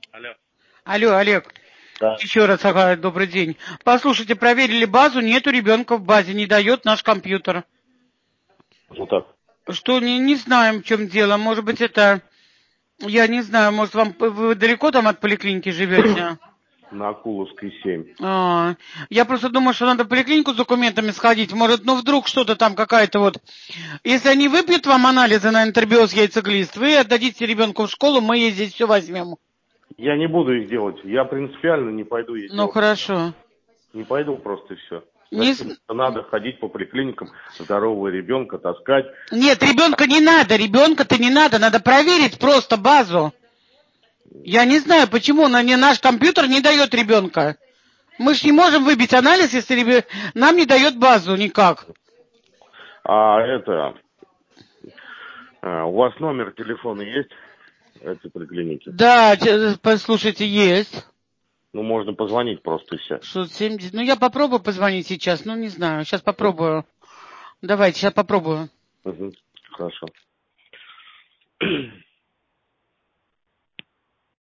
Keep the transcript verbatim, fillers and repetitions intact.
Алло. Алло, Олег. Да. Еще раз, ага, добрый день. Послушайте, проверили базу, нету ребенка в базе, не дает наш компьютер. Ну так. Что, не, не знаем, в чем дело. Может быть, это... Я не знаю, может, вам вы далеко там от поликлиники живете? На Акуловской семь. А, я просто думаю, что надо в поликлинику с документами сходить. Может, ну вдруг что-то там какая-то вот... Если они выпьют вам анализы на энтеробиоз яйцеглист, вы отдадите ребенку в школу, мы ей здесь все возьмем. Я не буду их делать. Я принципиально не пойду их Ну, делать. хорошо. Не пойду просто и все. Не... Зачем надо ходить по поликлиникам, здорового ребенка таскать? Нет, ребенка не надо, ребенка-то не надо, надо проверить просто базу. Я не знаю, почему на не наш компьютер не дает ребенка. Мы ж не можем выбить анализ, если ребе... нам не дает базу никак. А это... а, у вас номер телефона есть? Этой поликлиники? Да, те- послушайте, есть. Ну, можно позвонить просто и все. шестьсот семьдесят. Ну, я попробую позвонить сейчас. Ну, не знаю. Сейчас попробую. Давайте, сейчас попробую. Угу. Хорошо.